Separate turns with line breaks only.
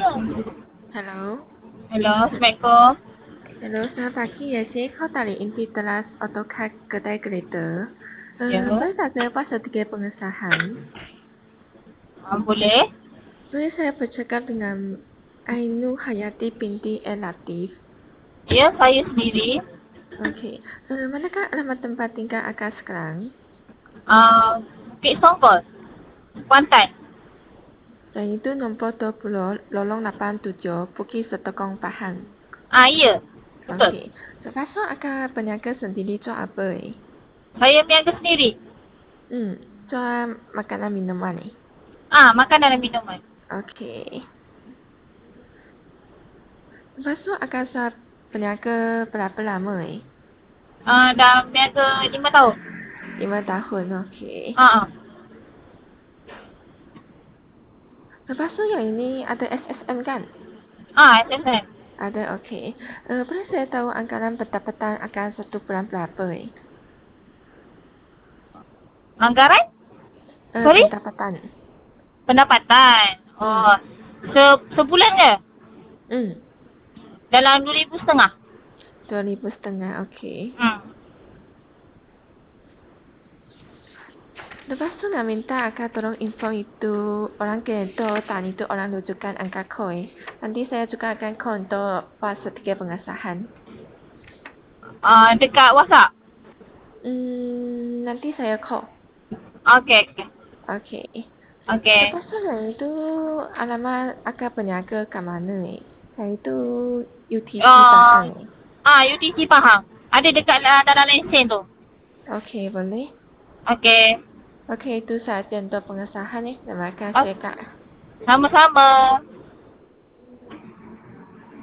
Hello.
Hello, Assalamualaikum.
Hello, selamat pagi ya. Saya call dari Inti Teras AutoCAD Kedai Kereta.
Ya.
Boleh tak saya buat sertifikat pengesahan?
Boleh?
Boleh saya bercakap dengan Ainu Hayati binti El Latif?
Ya, saya sendiri.
Okey. Manakah alamat tempat tinggal akak sekarang?
Bukit Songkol, Kuantan.
Dan itu nombor 20, Lolong 87, Bukit Setokong, Pahang.
Ya. Betul.
Okey. Lepas tu akak berniaga sendiri jual apa?
Saya berniaga sendiri.
Jual makanan minuman ni.
Makanan dan minuman.
Okey. Lepas tu akak sah berniaga berapa lama
Dah berniaga 5 tahun.
5 tahun, okey. Lepas tu yang ini ada SSN kan?
SSN.
Ada, okey. Boleh saya tahu anggaran pendapatan akan 1 bulan berapa
Anggaran? Sorry?
Pendapatan.
Pendapatan.
Hmm.
Sebulan ke?
Hmm.
Dalam 2,500.
2,500, okey. Lepas tu nak minta akak tolong info itu orang kereta dan itu orang rujukan angka koi. Nanti saya juga akan call untuk buat sertifikat pengesahan.
Dekat WhatsApp.
Nanti saya call.
Okey.
Okey.
Okey.
Lepas tu yang itu alamat akak berniaga kat mana Yang itu UTC Pahang
UTC Pahang. Ada dekat dalam lesen tu.
Okey, boleh.
Okey.
Okey, itu sahaja untuk pengesahan Terima kasih, Kak.
Sama-sama.